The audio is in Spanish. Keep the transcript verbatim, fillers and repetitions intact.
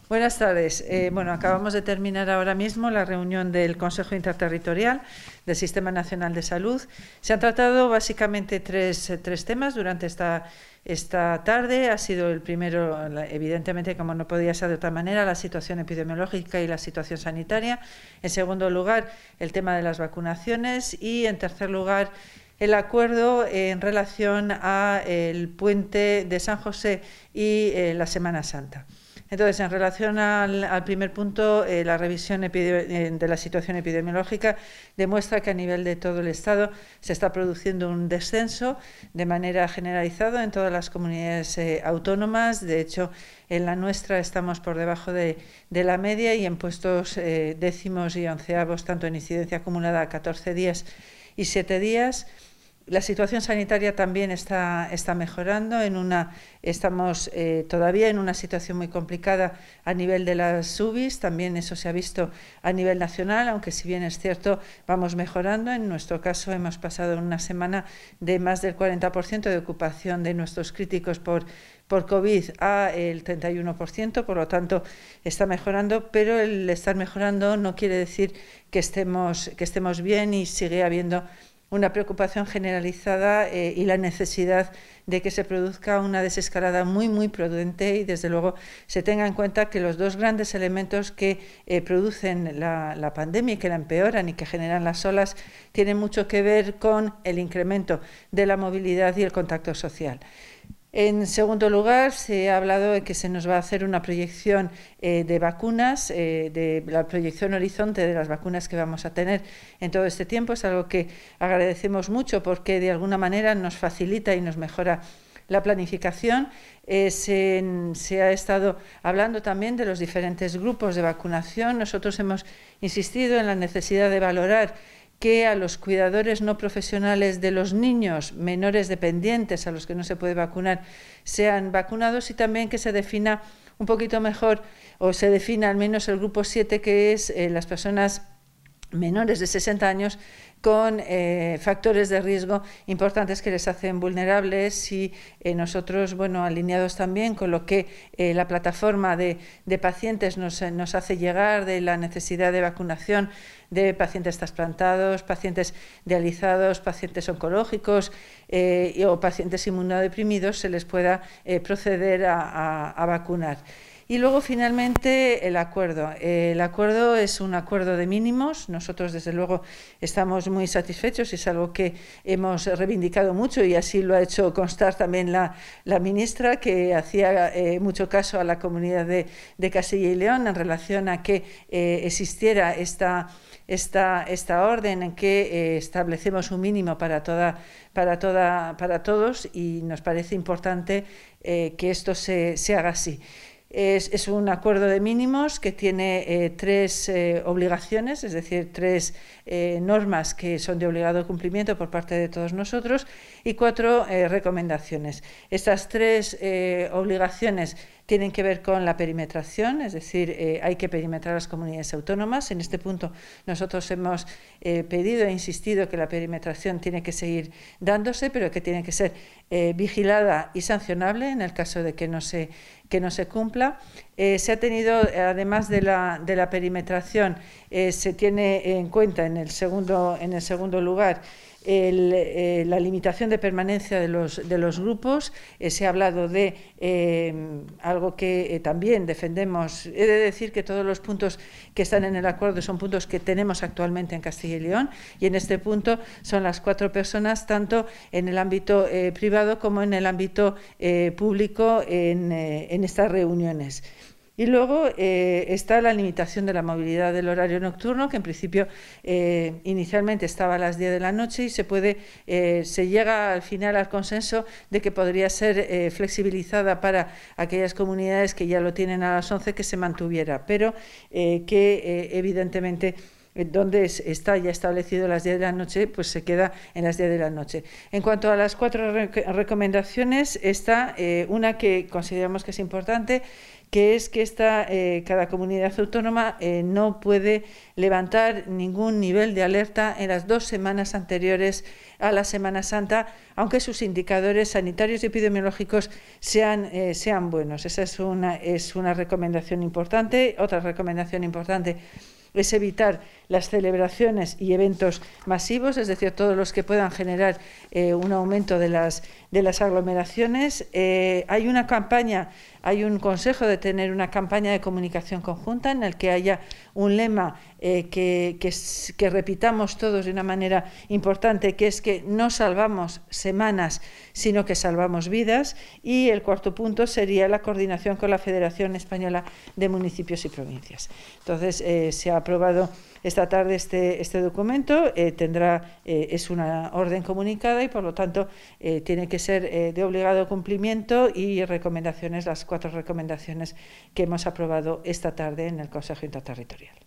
Buenas tardes. Eh, bueno, acabamos de terminar ahora mismo la reunión del Consejo Interterritorial del Sistema Nacional de Salud. Se han tratado básicamente tres, tres temas durante esta, esta tarde. Ha sido el primero, evidentemente, como no podía ser de otra manera, la situación epidemiológica y la situación sanitaria. En segundo lugar, el tema de las vacunaciones. Y, en tercer lugar, el acuerdo en relación al puente de San José y eh, la Semana Santa. Entonces, en relación al, al primer punto, eh, la revisión de la situación epidemiológica demuestra que a nivel de todo el Estado se está produciendo un descenso de manera generalizada en todas las comunidades eh, autónomas. De hecho, en la nuestra estamos por debajo de, de la media y en puestos eh, décimos y onceavos, tanto en incidencia acumulada a catorce días y siete días. La situación sanitaria también está, está mejorando. En una, estamos eh, todavía en una situación muy complicada a nivel de las U B Is. También eso se ha visto a nivel nacional, aunque si bien es cierto, vamos mejorando. En nuestro caso hemos pasado en una semana de más del cuarenta por ciento de ocupación de nuestros críticos por, por COVID a el treinta y uno por ciento. Por lo tanto, está mejorando, pero el estar mejorando no quiere decir que estemos, que estemos bien, y sigue habiendo una preocupación generalizada eh, y la necesidad de que se produzca una desescalada muy, muy prudente y, desde luego, se tenga en cuenta que los dos grandes elementos que eh, producen la, la pandemia y que la empeoran y que generan las olas tienen mucho que ver con el incremento de la movilidad y el contacto social. En segundo lugar, se ha hablado de que se nos va a hacer una proyección eh, de vacunas, eh, de la proyección horizonte de las vacunas que vamos a tener en todo este tiempo. Es algo que agradecemos mucho porque de alguna manera nos facilita y nos mejora la planificación. Eh, se, se ha estado hablando también de los diferentes grupos de vacunación. Nosotros hemos insistido en la necesidad de valorar que a los cuidadores no profesionales de los niños menores dependientes a los que no se puede vacunar sean vacunados, y también que se defina un poquito mejor, o se defina al menos el grupo siete, que es eh, las personas menores de sesenta años con eh, factores de riesgo importantes que les hacen vulnerables, y eh, nosotros, bueno, alineados también con lo que eh, la plataforma de, de pacientes nos, nos hace llegar de la necesidad de vacunación de pacientes trasplantados, pacientes dializados, pacientes oncológicos eh, y, o pacientes inmunodeprimidos, se les pueda eh, proceder a, a, a vacunar. Y luego, finalmente, el acuerdo. El acuerdo es un acuerdo de mínimos. Nosotros, desde luego, estamos muy satisfechos y es algo que hemos reivindicado mucho, y así lo ha hecho constar también la, la ministra, que hacía eh, mucho caso a la comunidad de, de Castilla y León en relación a que eh, existiera esta, esta, esta orden en que eh, establecemos un mínimo para, toda, para, toda, para todos, y nos parece importante eh, que esto se, se haga así. Es, es un acuerdo de mínimos que tiene eh, tres eh, obligaciones, es decir, tres eh, normas que son de obligado cumplimiento por parte de todos nosotros, y cuatro eh, recomendaciones. Estas tres eh, obligaciones tienen que ver con la perimetración, es decir, eh, hay que perimetrar las comunidades autónomas. En este punto nosotros hemos eh, pedido e insistido que la perimetración tiene que seguir dándose, pero que tiene que ser eh, vigilada y sancionable en el caso de que no se, que no se cumpla. Eh, se ha tenido, además de la, de la perimetración, eh, se tiene en cuenta en el segundo, en el segundo lugar El, eh, la limitación de permanencia de los, de los grupos. Eh, se ha hablado de eh, algo que eh, también defendemos. He de decir que todos los puntos que están en el acuerdo son puntos que tenemos actualmente en Castilla y León, y en este punto son las cuatro personas, tanto en el ámbito eh, privado como en el ámbito eh, público, en, eh, en estas reuniones. Y luego eh, está la limitación de la movilidad del horario nocturno, que en principio eh, inicialmente estaba a las diez de la noche, y se puede, eh, se llega al final al consenso de que podría ser eh, flexibilizada para aquellas comunidades que ya lo tienen a las once, que se mantuviera, pero eh, que eh, evidentemente donde está ya establecido las diez de la noche, pues se queda en las diez de la noche. En cuanto a las cuatro recomendaciones, está eh, una que consideramos que es importante, que es que esta, eh, cada comunidad autónoma eh, no puede levantar ningún nivel de alerta en las dos semanas anteriores a la Semana Santa, aunque sus indicadores sanitarios y epidemiológicos sean, eh, sean buenos. Esa es una, es una recomendación importante. Otra recomendación importante es evitar las celebraciones y eventos masivos, es decir, todos los que puedan generar eh, un aumento de las, de las aglomeraciones. Eh, hay una campaña, hay un consejo de tener una campaña de comunicación conjunta en el que haya un lema eh, que, que, que repitamos todos de una manera importante, que es que no salvamos semanas, sino que salvamos vidas. Y el cuarto punto sería la coordinación con la Federación Española de Municipios y Provincias. Entonces, eh, se ha aprobado esta tarde este, este documento, eh, tendrá, eh, es una orden comunicada y por lo tanto eh, tiene que ser eh, de obligado cumplimiento, y recomendaciones, las cuatro recomendaciones que hemos aprobado esta tarde en el Consejo Interterritorial.